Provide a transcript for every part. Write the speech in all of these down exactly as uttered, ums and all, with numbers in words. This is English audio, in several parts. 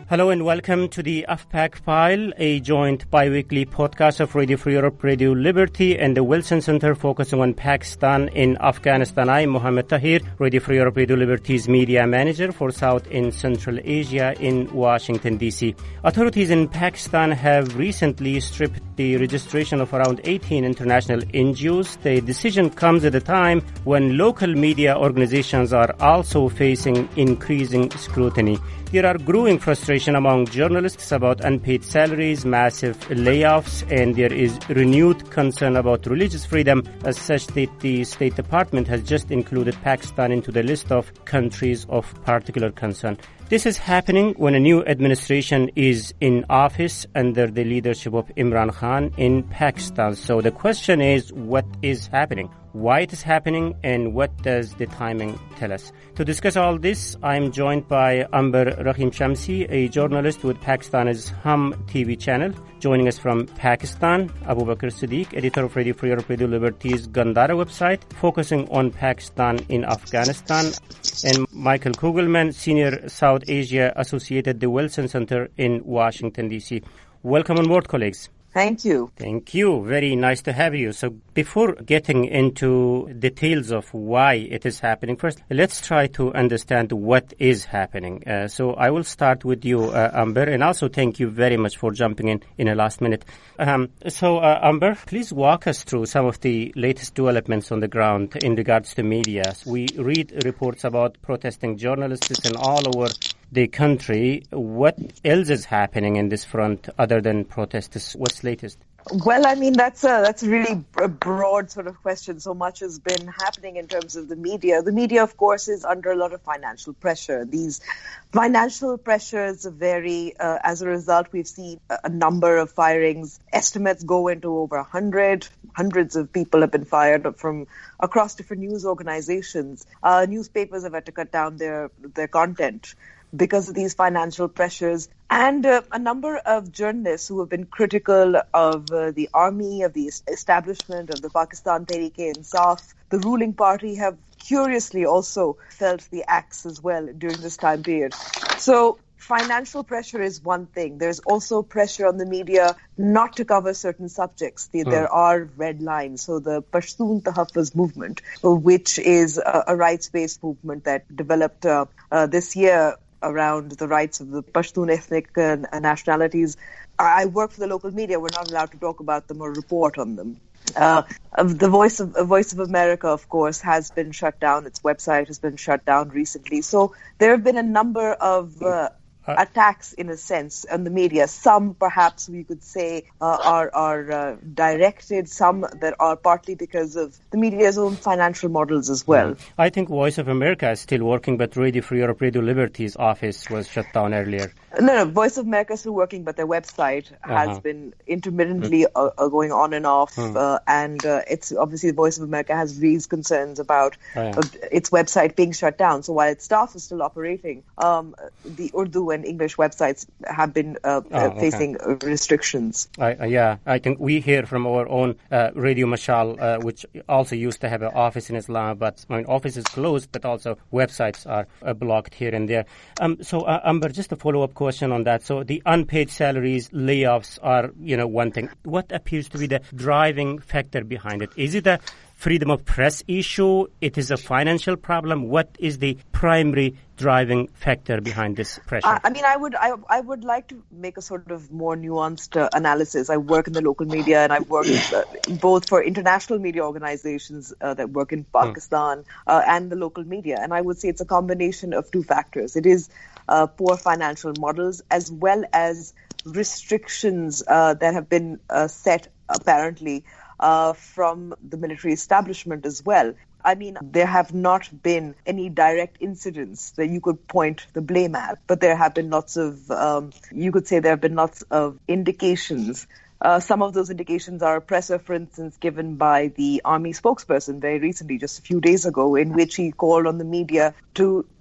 Hello and welcome to the AFPAC File, a joint bi-weekly podcast of Radio Free Europe, Radio Liberty, and the Wilson Center focusing on Pakistan in Afghanistan. I'm Mohammed Tahir, Radio Free Europe, Radio Liberty's media manager for South and Central Asia in Washington, D C. Authorities in Pakistan have recently stripped the registration of around eighteen international N G Os. The decision comes at a time when local media organizations are also facing increasing scrutiny. There are growing frustration among journalists about unpaid salaries, massive layoffs, and there is renewed concern about religious freedom. As such, that the State Department has just included Pakistan into the list of countries of particular concern. This is happening when a new administration is in office under the leadership of Imran Khan in Pakistan. So the question is, what is happening? Why it is happening, and what does the timing tell us? To discuss all this, I am joined by Amber Rahim Shamsi, a journalist with Pakistan's Hum T V channel. Joining us from Pakistan, Abu Bakr Siddiq, editor of Radio Free Europe, Radio Liberty's Gandhara website, focusing on Pakistan in Afghanistan, and Michael Kugelman, senior South Asia associate at the Wilson Center in Washington, D C. Welcome on board, colleagues. Thank you. Thank you. Very nice to have you. So before getting into details of why it is happening, first, let's try to understand what is happening. Uh, so I will start with you, uh, Amber, and also thank you very much for jumping in in the last minute. Um, so, uh, Amber, please walk us through some of the latest developments on the ground in regards to media. We read reports about protesting journalists and all over the country. What else is happening in this front other than protests? What's latest? Well, I mean, that's a, that's a really a broad sort of question. So much has been happening in terms of the media. The media, of course, is under a lot of financial pressure. These financial pressures vary. Uh, as a result, we've seen a, a number of firings. Estimates go into over one hundred. Hundreds of people have been fired from across different news organizations. Uh, newspapers have had to cut down their, their content because of these financial pressures. And uh, a number of journalists who have been critical of uh, the army, of the establishment, of the Pakistan Tehreek-e-Insaf, the ruling party, have curiously also felt the axe as well during this time period. So financial pressure is one thing. There's also pressure on the media not to cover certain subjects. The, mm. There are red lines. So the Pashtun Tahaffuz movement, which is a, a rights-based movement that developed uh, uh, this year around the rights of the Pashtun ethnic uh, nationalities. I work for the local media. We're not allowed to talk about them or report on them. Uh, the Voice of uh, Voice of America, of course, has been shut down. Its website has been shut down recently. So there have been a number of uh, attacks, in a sense, on the media. Some, perhaps, we could say, uh, are are uh, directed. Some that are partly because of the media's own financial models as well. I think Voice of America is still working, but Radio Free Europe, Radio Liberty's office was shut down earlier. No, no, Voice of America is still working, but their website has uh-huh. been intermittently uh, uh, going on and off. Hmm. Uh, and uh, it's obviously the Voice of America has raised concerns about oh, yeah. uh, its website being shut down. So while its staff is still operating, um, the Urdu and English websites have been uh, oh, uh, facing okay. restrictions. I, uh, yeah, I think we hear from our own uh, Radio Mashal, uh, which also used to have an office in Islam, but I mean, office is closed, but also websites are uh, blocked here and there. Um, so, uh, Amber, just a follow-up question on that. So the unpaid salaries, layoffs are, you know, one thing. What appears to be the driving factor behind it? Is it a freedom of press issue? It is a financial problem? What is the primary driving factor behind this pressure? Uh, I mean, I would I, I would like to make a sort of more nuanced uh, analysis. I work in the local media, and I work uh, both for international media organizations uh, that work in Pakistan hmm. uh, and the local media. And I would say it's a combination of two factors. It is uh, poor financial models as well as restrictions uh, that have been uh, set, apparently, Uh, from the military establishment as well. I mean, there have not been any direct incidents that you could point the blame at, but there have been lots of, um, you could say there have been lots of indications. Uh, some of those indications are a presser, for instance, given by the army spokesperson very recently, just a few days ago, in which he called on the media to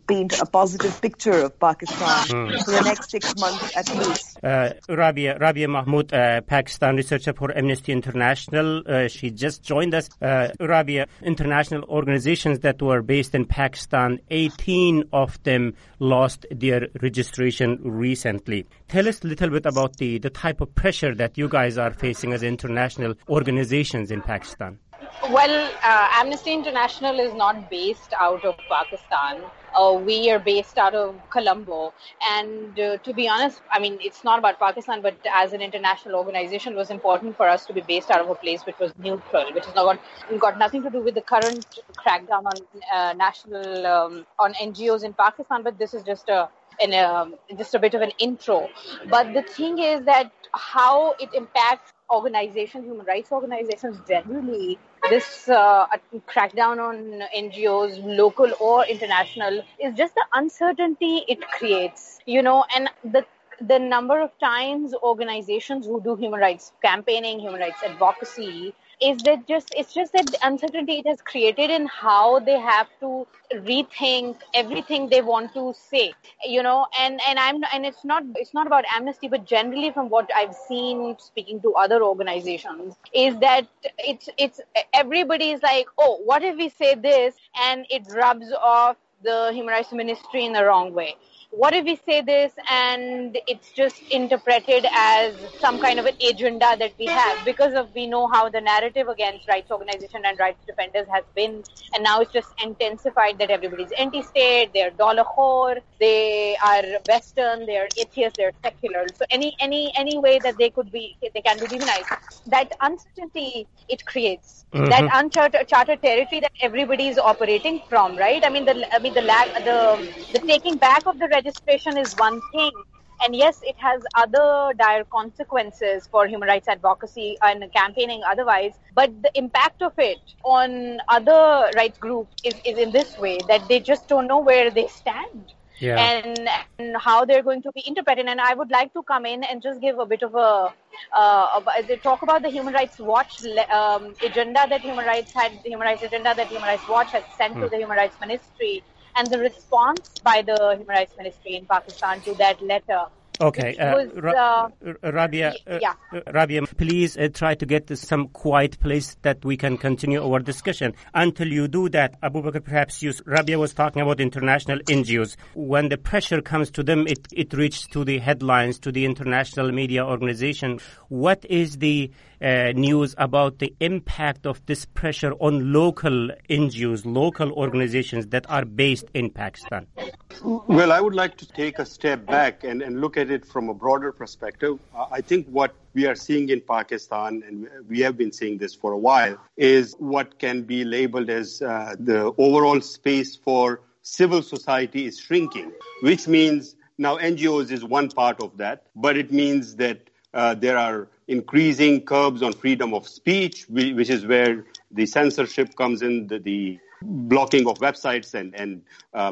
paint a positive picture of Pakistan mm. for the next six months at least. Uh, Rabia, Rabia Mahmood, uh, Pakistan researcher for Amnesty International. Uh, she just joined us. Uh, Rabia, international organizations that were based in Pakistan, eighteen of them lost their registration recently. Tell us a little bit about the, the type of pressure that you guys are facing as international organizations in Pakistan. Well, uh, Amnesty International is not based out of Pakistan. Uh, we are based out of Colombo. And uh, to be honest, I mean, it's not about Pakistan, but as an international organization, it was important for us to be based out of a place which was neutral, which has got, got nothing to do with the current crackdown on uh, national, um, on N G Os in Pakistan. But this is just a, an, um, just a bit of an intro. But the thing is that how it impacts organizations, human rights organizations generally, this uh, crackdown on N G Os, local or international, is just the uncertainty it creates, you know, and the the number of times organizations who do human rights campaigning, human rights advocacy, is that just it's just that the uncertainty it has created in how they have to rethink everything they want to say, you know, and and I'm and it's not it's not about Amnesty, but generally from what I've seen speaking to other organizations, is that it's it's everybody is like, oh, what if we say this and it rubs off the Human Rights Ministry in the wrong way? What if we say this and it's just interpreted as some kind of an agenda that we have, because of we know how the narrative against rights organization and rights defenders has been, and now it's just intensified that everybody's anti-state, they're dollar whore, they are Western, they're atheist, they're secular. So any any any way that they could be, they can be demonized. That uncertainty it creates, mm-hmm. that uncharted charted territory that everybody is operating from, right? I mean the I mean the lag the the taking back of the registration is one thing, and yes, it has other dire consequences for human rights advocacy and campaigning otherwise, but the impact of it on other rights groups is, is in this way, that they just don't know where they stand. Yeah. And, and how they're going to be interpreted. And I would like to come in and just give a bit of a, uh, a talk about the Human Rights Watch um, agenda that Human Rights had, the Human Rights agenda that Human Rights Watch has sent hmm. to the Human Rights Ministry, and the response by the Human Rights Ministry in Pakistan to that letter. Okay, uh, was, Ra- uh, Rabia, uh, yeah. uh, Rabia, please uh, try to get to some quiet place that we can continue our discussion. Until you do that, Abu Bakr, perhaps you, Rabia was talking about international N G Os. When the pressure comes to them, it, it reaches to the headlines, to the international media organization. What is the uh, news about the impact of this pressure on local N G Os, local organizations that are based in Pakistan? Well, I would like to take a step back and, and look at it from a broader perspective. Uh, I think what we are seeing in Pakistan, and we have been seeing this for a while, is what can be labeled as uh, the overall space for civil society is shrinking, which means now N G Os is one part of that, but it means that uh, there are increasing curbs on freedom of speech, which is where the censorship comes in, the, the blocking of websites and, and uh,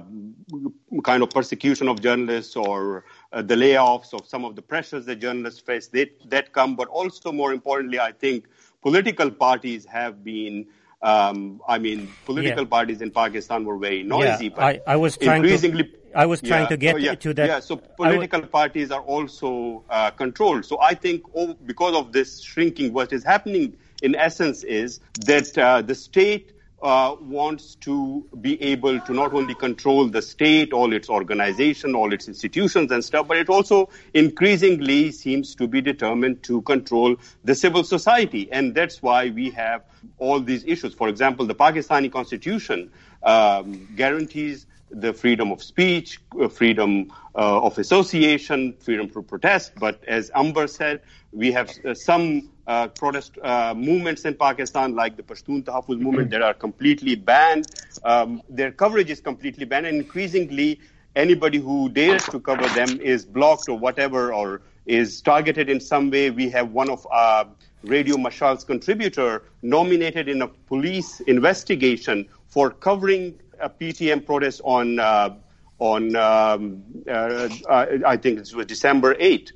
kind of persecution of journalists, or uh, the layoffs of some of the pressures that journalists face, they, that come. But also, more importantly, I think political parties have been, um, I mean, political yeah. parties in Pakistan were very noisy. Yeah, but I, I was trying increasingly, to... I was trying yeah, to get oh, yeah, to that. Yeah, so political w- parties are also uh, controlled. So I think oh, because of this shrinking, what is happening in essence is that uh, the state uh, wants to be able to not only control the state, all its organization, all its institutions and stuff, but it also increasingly seems to be determined to control the civil society. And that's why we have all these issues. For example, the Pakistani constitution um, guarantees the freedom of speech, freedom uh, of association, freedom to protest. But as Amber said, we have uh, some uh, protest uh, movements in Pakistan, like the Pashtun Tahaffuz movement, that are completely banned. Um, their coverage is completely banned, and increasingly anybody who dares to cover them is blocked or whatever, or is targeted in some way. We have one of our Radio Mashal's contributor nominated in a police investigation for covering a P T M protest on uh, on um, uh, I think it was December eighth.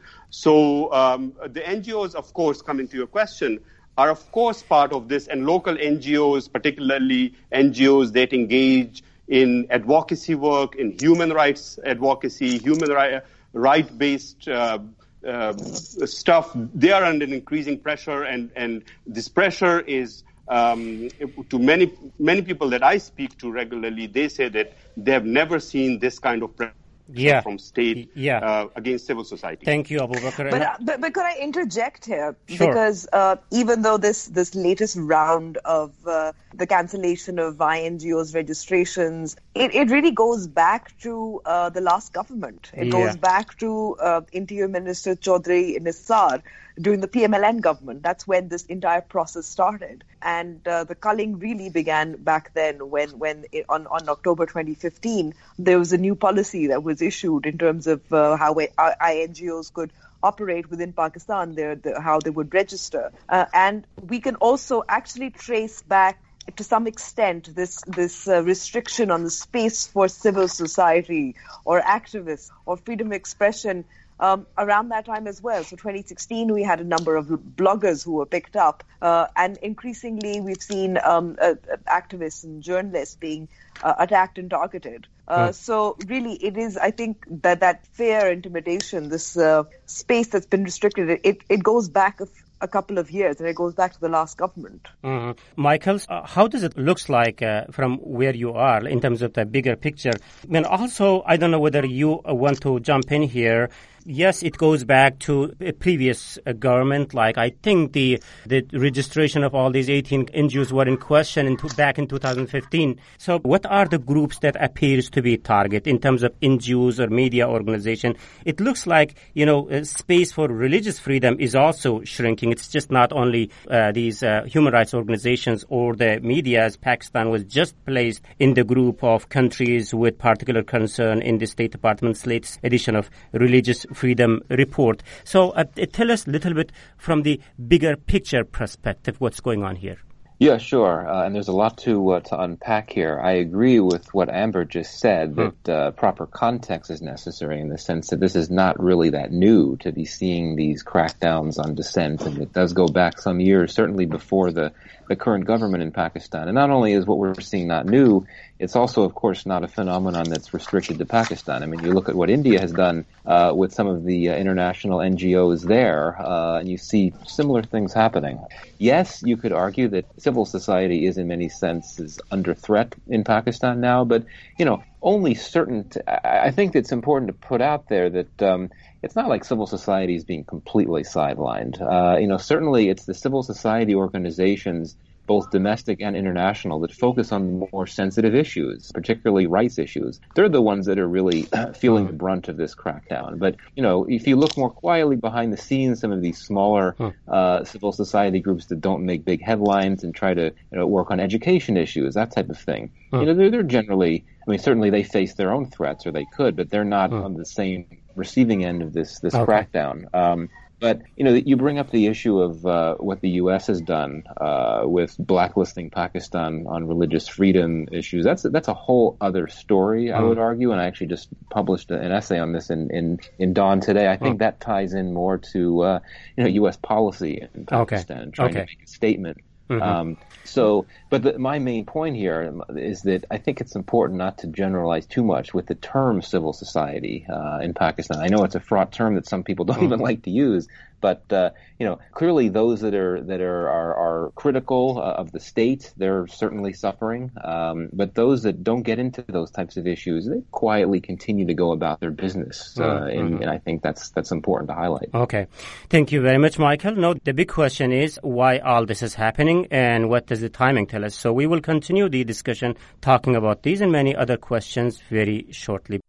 So um, the N G Os, of course, coming to your question, are of course part of this, and local N G Os, particularly N G Os that engage in advocacy work, in human rights advocacy, human right, right-based uh, uh, stuff. They are under increasing pressure, and, and this pressure is, um, to many many people that I speak to regularly, they say that they have never seen this kind of pressure. Yeah. From state yeah. uh, against civil society. Thank you, Abu Bakr. But, uh, but, but could I interject here? Sure. Because uh, even though this, this latest round of uh, the cancellation of I N G Os registrations, it, it really goes back to uh, the last government. It yeah. goes back to uh, Interior Minister Chaudhry Nisar during the P M L N government. That's when this entire process started. And uh, the culling really began back then when, when it, on, on October twenty fifteen, there was a new policy that was issued in terms of uh, how I N G Os could operate within Pakistan, the, how they would register. Uh, and we can also actually trace back to some extent this this uh, restriction on the space for civil society or activists or freedom of expression Um, around that time as well. So twenty sixteen, we had a number of bloggers who were picked up. Uh, and increasingly, we've seen um, uh, activists and journalists being uh, attacked and targeted. Uh, oh. So really, it is, I think, that that fear, intimidation, this uh, space that's been restricted, it, it goes back a, f- a couple of years, and it goes back to the last government. Mm-hmm. Michael, uh, how does it look like uh, from where you are in terms of the bigger picture? I mean, also, I don't know whether you want to jump in here. Yes, it goes back to a previous uh, government. Like, I think the the registration of all these eighteen N G Os were in question in to, back in two thousand fifteen. So what are the groups that appears to be target in terms of N G Os or media organization? It looks like, you know, uh, space for religious freedom is also shrinking. It's just not only uh, these uh, human rights organizations or the media, as Pakistan was just placed in the group of countries with particular concern in the State Department's latest edition of Religious Freedom Report. So uh, tell us a little bit from the bigger picture perspective what's going on here. Yeah, sure. Uh, and there's a lot to uh, to unpack here. I agree with what Amber just said, that uh, proper context is necessary in the sense that this is not really that new to be seeing these crackdowns on dissent. And it does go back some years, certainly before the, the current government in Pakistan. And not only is what we're seeing not new, it's also, of course, not a phenomenon that's restricted to Pakistan. I mean, you look at what India has done uh, with some of the uh, international N G Os there, uh, and you see similar things happening. Yes, you could argue that civil society is in many senses under threat in Pakistan now, but, you know, only certain, t- I think it's important to put out there that um, it's not like civil society is being completely sidelined. Uh, you know, certainly it's the civil society organizations, both domestic and international, that focus on the more sensitive issues, particularly rights issues. They're the ones that are really feeling the brunt of this crackdown. But, you know, if you look more quietly behind the scenes, some of these smaller uh, civil society groups that don't make big headlines and try to, you know, work on education issues, that type of thing, you know, they're, they're generally, I mean, certainly they face their own threats, or they could, but they're not on the same receiving end of this, this okay. crackdown. Um, But, you know, you bring up the issue of uh, what the U S has done uh, with blacklisting Pakistan on religious freedom issues. That's that's a whole other story, mm. I would argue, and I actually just published an essay on this in, in, in Dawn today. I think mm. that ties in more to, uh, you know, U S policy in Pakistan, okay. trying okay. to make a statement. Mm-hmm. Um, so, but the, my main point here is that I think it's important not to generalize too much with the term civil society uh, in Pakistan. I know it's a fraught term that some people don't mm-hmm. even like to use, but uh, you know, clearly those that are that are are, are critical uh, of the state, they're certainly suffering. Um, but those that don't get into those types of issues, they quietly continue to go about their business, uh, mm-hmm. and, and I think that's that's important to highlight. Okay, thank you very much, Michael. Now the big question is why all this is happening, and what does the timing tell us? So we will continue the discussion talking about these and many other questions very shortly.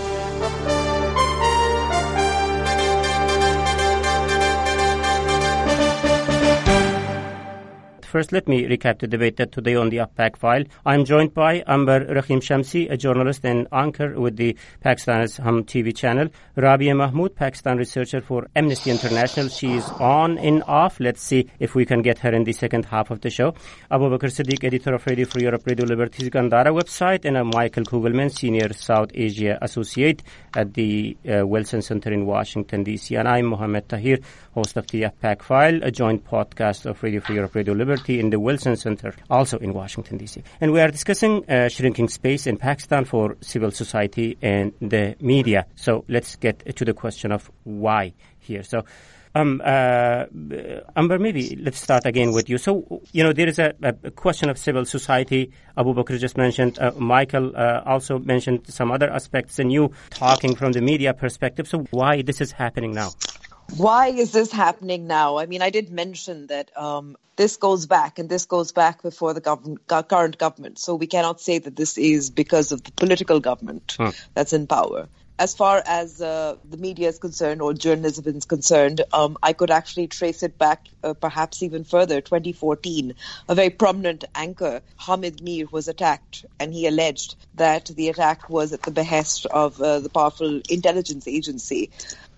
First, let me recap the debate that today on the UpPak File. I'm joined by Amber Rahim Shamsi, a journalist and anchor with the Pakistan's Hum T V channel. Rabia Mahmood, Pakistan researcher for Amnesty International. She is on and off. Let's see if we can get her in the second half of the show. Abu Bakr Siddiq, editor of Radio Free Europe, Radio Liberty's Gandhara website, and uh, Michael Kugelman, senior South Asia associate at the uh, Wilson Center in Washington, D C. And I'm Mohammed Tahir, host of the UpPak File, a joint podcast of Radio Free Europe, Radio Liberty, Liberty in the Wilson Center, also in Washington, D C. And we are discussing uh, shrinking space in Pakistan for civil society and the media. So let's get to the question of why here. So, um, uh, Amber, maybe let's start again with you. So, you know, there is a, a question of civil society. Abu Bakr just mentioned, uh, Michael uh, also mentioned some other aspects, and you talking from the media perspective. So why this is happening now? Why is this happening now? I mean, I did mention that um, this goes back, and this goes back before the government, current government. So we cannot say that this is because of the political government huh. that's in power. As far as uh, the media is concerned, or journalism is concerned, um, I could actually trace it back uh, perhaps even further. twenty fourteen, a very prominent anchor, Hamid Mir, was attacked, and he alleged that the attack was at the behest of uh, the powerful intelligence agency.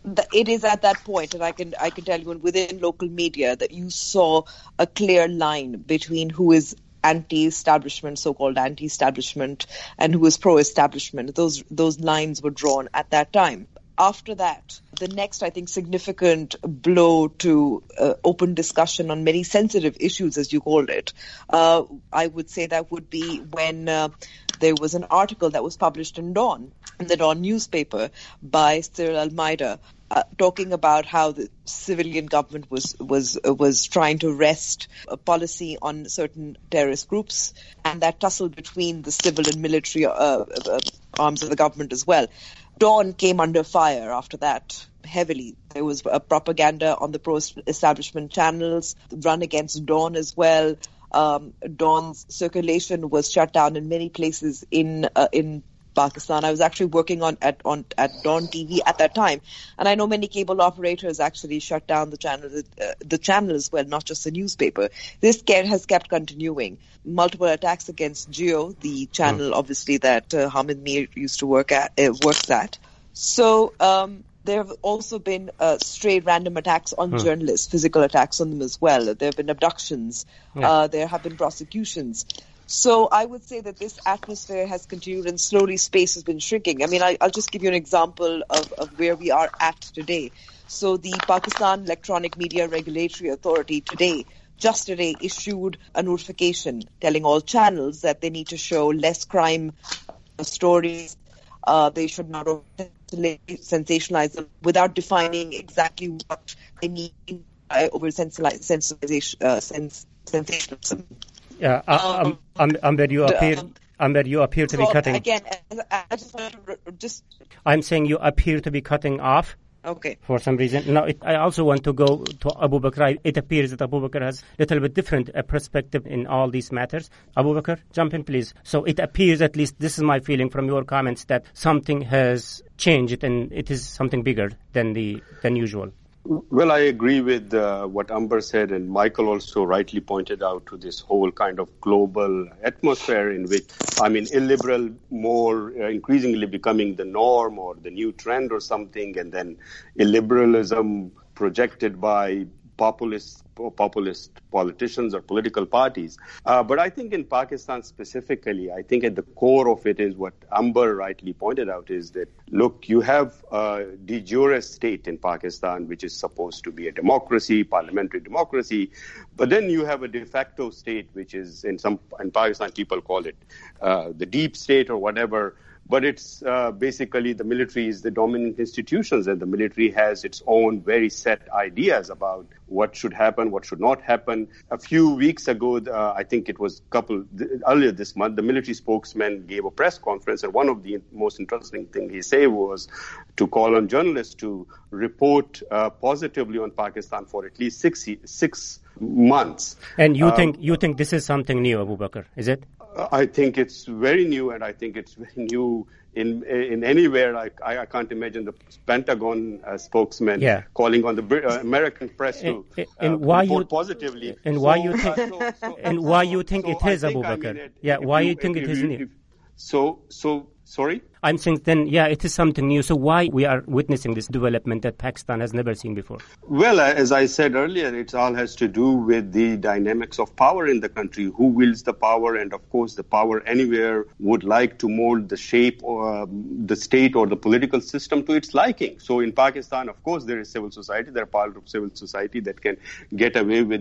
It is at that point, and I can I can tell you within local media, that you saw a clear line between who is anti-establishment, so-called anti-establishment, and who is pro-establishment. Those those lines were drawn at that time. After that, the next, I think, significant blow to uh, open discussion on many sensitive issues, as you called it, uh, I would say that would be when uh, there was an article that was published in Dawn, in the Dawn newspaper, by Cyril Almeida, uh, talking about how the civilian government was was uh, was trying to wrest a policy on certain terrorist groups, and that tussle between the civil and military uh, uh, arms of the government as well. Dawn came under fire after that, heavily. There was a propaganda on the pro-establishment channels run against Dawn as well. Um, Dawn's circulation was shut down in many places in uh, in Pakistan. I was actually working on at on at Dawn T V at that time, and I know many cable operators actually shut down the channel uh, the channel as well, not just the newspaper. This care has kept continuing. Multiple attacks against Geo, the channel, mm. obviously, that uh, Hamid Mir used to work at. Uh, works at. So um, there have also been uh, stray random attacks on mm. journalists, physical attacks on them as well. There have been abductions. Yeah. Uh, there have been prosecutions. So I would say that this atmosphere has continued, and slowly space has been shrinking. I mean, I, I'll just give you an example of, of where we are at today. So the Pakistan Electronic Media Regulatory Authority today, just today, issued a notification telling all channels that they need to show less crime stories. Uh, they should not sensationalize them without defining exactly what they mean by over sensationalization. Uh, sens- sensationalism. Yeah, uh, um, um, Amber, you appear, um, Amber, you appear to be cutting. Again, I just want to just. I'm saying you appear to be cutting off. Okay. For some reason. Now, it, I also want to go to Abu Bakr. It appears that Abu Bakr has a little bit different uh, perspective in all these matters. Abu Bakr, jump in, please. So it appears, at least this is my feeling from your comments, that something has changed and it is something bigger than the than usual. Well, I agree with uh, what Amber said, and Michael also rightly pointed out to this whole kind of global atmosphere in which, I mean, illiberal more uh, increasingly becoming the norm or the new trend or something, and then illiberalism projected by populist populist politicians or political parties. Uh, but I think in Pakistan specifically, I think at the core of it is what Amber rightly pointed out is that, look, you have a de jure state in Pakistan, which is supposed to be a democracy, parliamentary democracy, but then you have a de facto state, which is in some, in Pakistan people call it uh, the deep state or whatever. But it's uh, basically the military is the dominant institutions, and the military has its own very set ideas about what should happen, what should not happen. A few weeks ago, uh, I think it was a couple th- earlier this month, the military spokesman gave a press conference, and one of the most interesting things he said was to call on journalists to report uh, positively on Pakistan for at least six six months. And you um, think you think this is something new, Abu Bakr, is it? I think it's very new, and I think it's very new in in anywhere. I, I can't imagine the Pentagon uh, spokesman yeah. calling on the uh, American press to uh, and why report you, positively. And so, why you think? Uh, so, so, and why so, you think so it is, I Abu think, Bakr? I mean, it, yeah, why you, you think if, it is if, new? If, so so sorry. I'm saying then, yeah, it is something new. So why we are witnessing this development that Pakistan has never seen before? Well, as I said earlier, it all has to do with the dynamics of power in the country. Who wields the power? And of course, the power anywhere would like to mold the shape of the state or the political system to its liking. So in Pakistan, of course, there is civil society. There are part of civil society that can get away with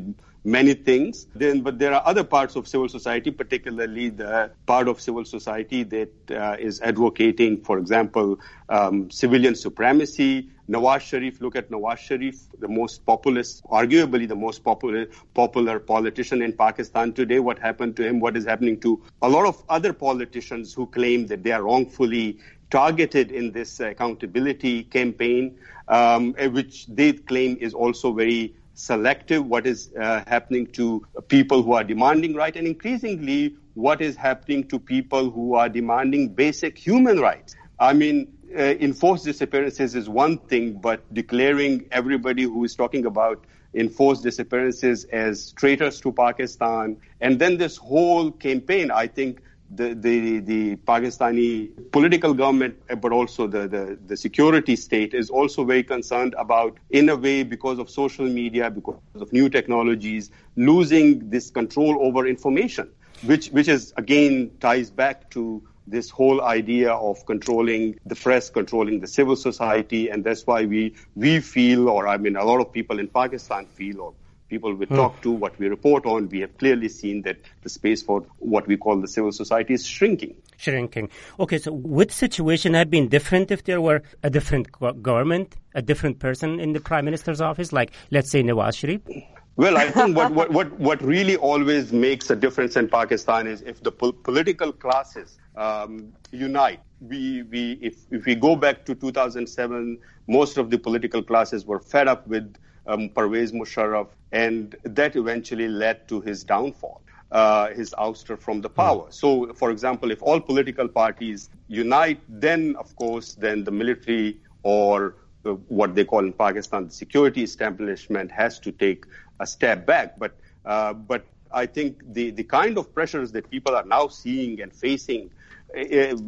many things. Then, but there are other parts of civil society, particularly the part of civil society that uh, is advocating, for example, um, civilian supremacy. Nawaz Sharif, look at Nawaz Sharif, the most populist, arguably the most popular popular politician in Pakistan today. What happened to him? What is happening to a lot of other politicians who claim that they are wrongfully targeted in this accountability campaign, um, which they claim is also very selective. What is uh, happening to people who are demanding right, and increasingly what is happening to people who are demanding basic human rights. I mean, uh, enforced disappearances is one thing, but declaring everybody who is talking about enforced disappearances as traitors to Pakistan, and then this whole campaign, I think the the, the Pakistani political government, but also the, the, the security state is also very concerned about, in a way, because of social media, because of new technologies, losing this control over information, which which is, again, ties back to this whole idea of controlling the press, controlling the civil society, and that's why we we feel, or I mean, a lot of people in Pakistan feel, or people we hmm. talk to, what we report on, we have clearly seen that the space for what we call the civil society is shrinking. Shrinking. Okay, so would the situation have been different if there were a different go- government, a different person in the Prime Minister's office, like, let's say, Nawaz Sharif? Well, I think what, what, what, what really always makes a difference in Pakistan is if the po- political classes um, unite. We, we, if, if we go back to two thousand seven, most of the political classes were fed up with um, Pervez Musharraf, and that eventually led to his downfall, uh, his ouster from the power. Mm. So, for example, if all political parties unite, then, of course, then the military or uh, what they call in Pakistan the security establishment has to take a step back. But uh, but I think the, the kind of pressures that people are now seeing and facing, uh,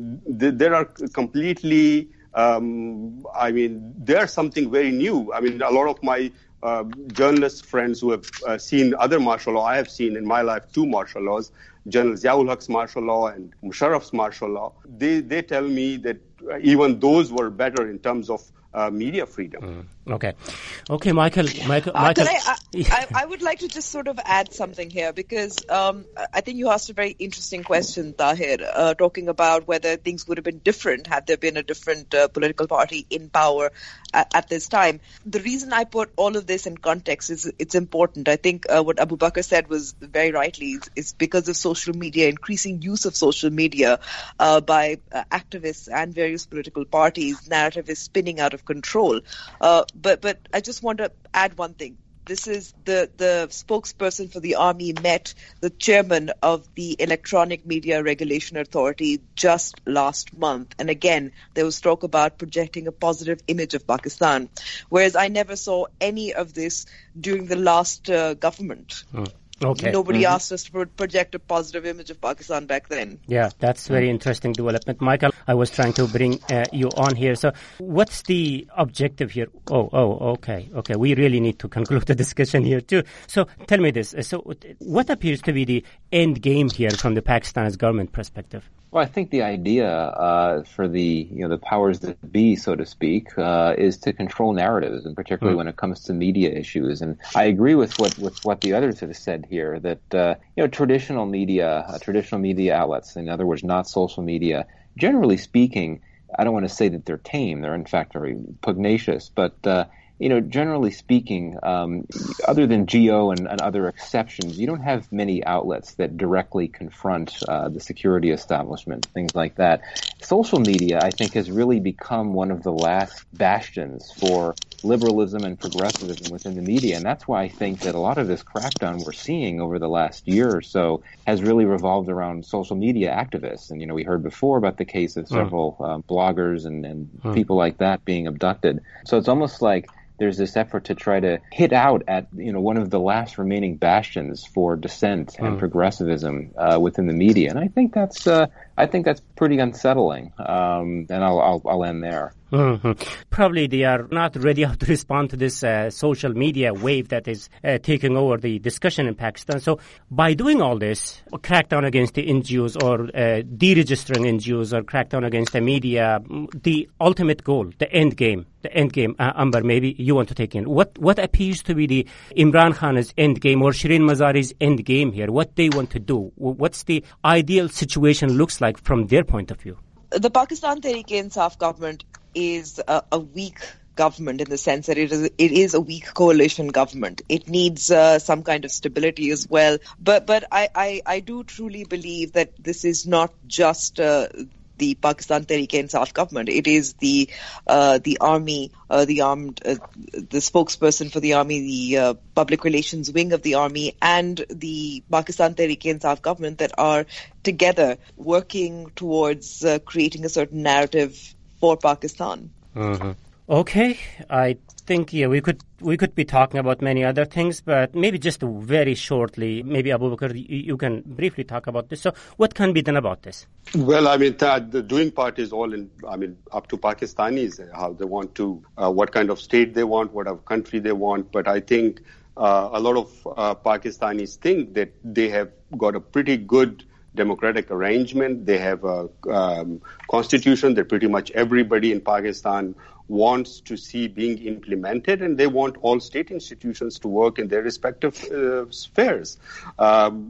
there are completely, um, I mean, there's something very new. I mean, a lot of my uh, journalist friends who have uh, seen other martial law, I have seen in my life two martial laws, General Ziaul Haq's martial law and Musharraf's martial law, they, they tell me that even those were better in terms of Uh, media freedom. Mm. Okay. Okay, Michael. Michael. Uh, Michael. I, I, I would like to just sort of add something here because um, I think you asked a very interesting question, Tahir, uh, talking about whether things would have been different had there been a different uh, political party in power at, at this time. The reason I put all of this in context is it's important. I think uh, what Abu Bakr said was very rightly is, is because of social media, increasing use of social media uh, by uh, activists and various political parties, narrative is spinning out of control. Uh, but but I just want to add one thing. This is the, the spokesperson for the army met the chairman of the Electronic Media Regulation Authority just last month. And again, there was talk about projecting a positive image of Pakistan, whereas I never saw any of this during the last uh, government. Hmm. Okay. Nobody mm-hmm. asked us to pro- project a positive image of Pakistan back then. Yeah, that's very interesting development. Michael, I was trying to bring uh, you on here. So what's the objective here? Oh, oh, okay, okay. We really need to conclude the discussion here too. So tell me this. So what appears to be the end game here from the Pakistan's government perspective? Well, I think the idea uh, for the you know the powers that be, so to speak, uh, is to control narratives, and particularly mm. when it comes to media issues. And I agree with what with what the others have said here that uh, you know traditional media, uh, traditional media outlets, in other words, not social media, generally speaking, I don't want to say that they're tame. They're in fact very pugnacious, but uh, you know, generally speaking, um, other than Geo and, and other exceptions, you don't have many outlets that directly confront uh, the security establishment, things like that. Social media, I think, has really become one of the last bastions for liberalism and progressivism within the media. And that's why I think that a lot of this crackdown we're seeing over the last year or so has really revolved around social media activists. And, you know, we heard before about the case of several mm. uh, bloggers and, and mm. people like that being abducted. So it's almost like there's this effort to try to hit out at, you know, one of the last remaining bastions for dissent and mm. progressivism uh, within the media. And I think that's uh, I think that's pretty unsettling, um, and I'll, I'll, I'll end there. Mm-hmm. Probably they are not ready to respond to this uh, social media wave that is uh, taking over the discussion in Pakistan. So by doing all this, crackdown against the N G Os or uh, deregistering N G Os or crackdown against the media, the ultimate goal, the end game, the end game, uh, Amber, maybe you want to take in. What what appears to be the Imran Khan's end game or Shireen Mazari's end game here? What they want to do? What's the ideal situation looks like from their point of view? The Pakistan Tehreek-e-Insaf government is a, a weak government in the sense that it is it is a weak coalition government. It needs uh, some kind of stability as well. But but I, I, I do truly believe that this is not just uh, the Pakistan Tehreek-e-Insaf government. It is the uh, the army, uh, the armed, uh, the spokesperson for the army, the uh, public relations wing of the army, and the Pakistan Tehreek-e-Insaf government that are together working towards uh, creating a certain narrative for Pakistan. Mm-hmm. Okay, I think yeah we could we could be talking about many other things, but maybe just very shortly, maybe Abu Bakr, you, you can briefly talk about this. So, what can be done about this? Well, I mean, th- the doing part is all in. I mean, up to Pakistanis how they want to, uh, what kind of state they want, what kind of country they want. But I think uh, a lot of uh, Pakistanis think that they have got a pretty good democratic arrangement. They have a um, constitution that pretty much everybody in Pakistan wants to see being implemented, and they want all state institutions to work in their respective uh, spheres. Um,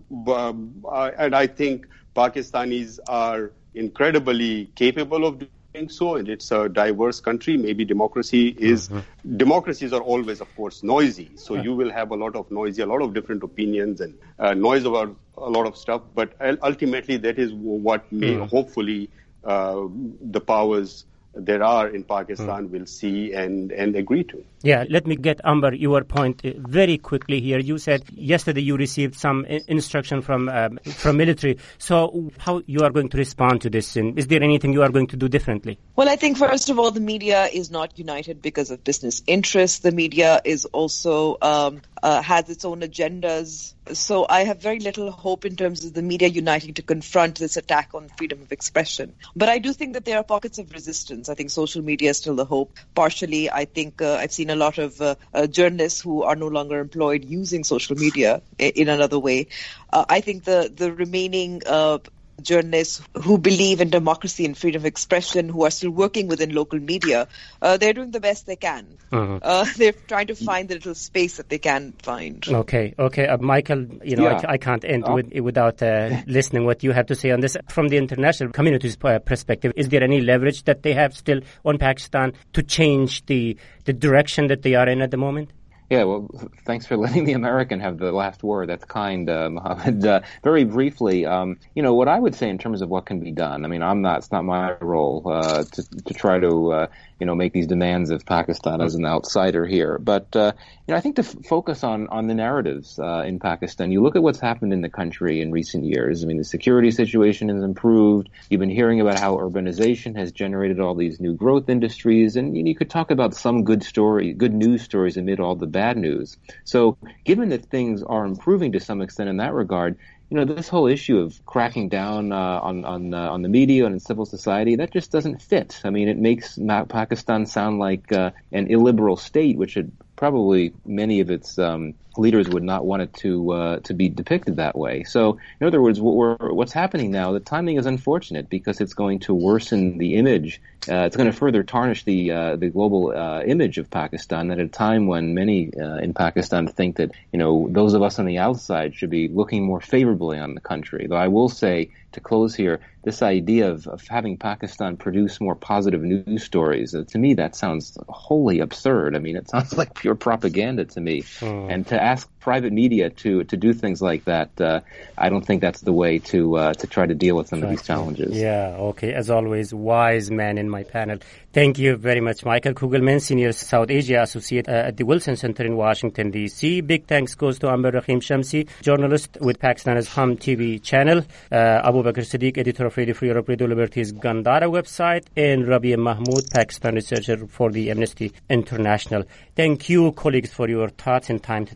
uh, and I think Pakistanis are incredibly capable of doing so, and it's a diverse country. Maybe democracy is, mm-hmm. democracies are always, of course, noisy. So yeah. you will have a lot of noisy, a lot of different opinions and uh, noise about a lot of stuff. But ultimately, that is what may mm. hopefully uh, the powers there are in Pakistan mm. will see and, and agree to. Yeah, let me get, Amber, your point very quickly here. You said yesterday you received some instruction from um, from military. So how you are going to respond to this? And is there anything you are going to do differently? Well, I think, first of all, the media is not united because of business interests. The media is also um, uh, has its own agendas. So I have very little hope in terms of the media uniting to confront this attack on freedom of expression. But I do think that there are pockets of resistance. I think social media is still the hope. Partially, I think uh, I've seen a lot of uh, uh, journalists who are no longer employed using social media in, in another way. Uh, I think the, the remaining uh, journalists who believe in democracy and freedom of expression, who are still working within local media, uh, they're doing the best they can. Mm-hmm. Uh, they're trying to find the little space that they can find. Okay, okay. Uh, Michael, you know, yeah. I, I can't end oh. with, without uh, listening what you have to say on this. From the international community's uh, perspective, is there any leverage that they have still on Pakistan to change the, the direction that they are in at the moment? Yeah, well, thanks for letting the American have the last word. That's kind, uh, Mohammed. Uh, very briefly, um, you know, what I would say in terms of what can be done, I mean, I'm not, it's not my role uh, to, to try to, uh, you know, make these demands of Pakistan as an outsider here. But, uh, you know, I think to f- focus on, on the narratives uh, in Pakistan, you look at what's happened in the country in recent years. I mean, the security situation has improved. You've been hearing about how urbanization has generated all these new growth industries. And you, know, you could talk about some good story, good news stories amid all the bad news. So given that things are improving to some extent in that regard, you know, this whole issue of cracking down uh, on on uh, on the media and in civil society, that just doesn't fit. I mean, it makes Pakistan sound like uh, an illiberal state, which it probably many of its um, leaders would not want it to uh, to be depicted that way. So, in other words, what we're, what's happening now, the timing is unfortunate because it's going to worsen the image. Uh, it's going to further tarnish the uh, the global uh, image of Pakistan at a time when many uh, in Pakistan think that, you know, those of us on the outside should be looking more favorably on the country. Though I will say, to close here, this idea of, of having Pakistan produce more positive news stories, uh, to me that sounds wholly absurd. I mean, it sounds like pure propaganda to me. Hmm. And to ask private media to to do things like that, uh, I don't think that's the way to uh, to try to deal with some of these challenges. Yeah, okay. As always, wise man in my panel. Thank you very much, Michael Kugelman, Senior South Asia Associate uh, at the Wilson Center in Washington, D C. Big thanks goes to Amber Rahim Shamsi, journalist with Pakistan's Hum T V channel, uh, Abu Bakr Siddiq, editor of Radio Free Europe, Radio Liberty's Gandhara website, and Rabia Mahmood, Pakistan researcher for the Amnesty International. Thank you, colleagues, for your thoughts and time today.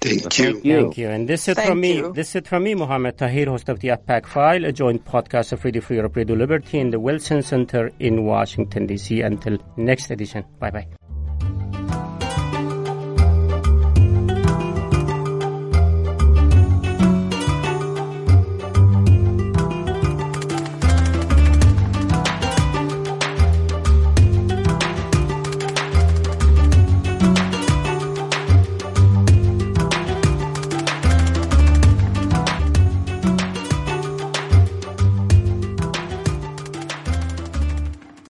Thank well, you. Thank you. Thank you. And this is Thank from me. you. This is from me, Mohammed Tahir, host of the AFPAC File, a joint podcast of Radio Free Europe, Radio Liberty, and the Wilson Center in Washington, D C. Until next edition. Bye-bye.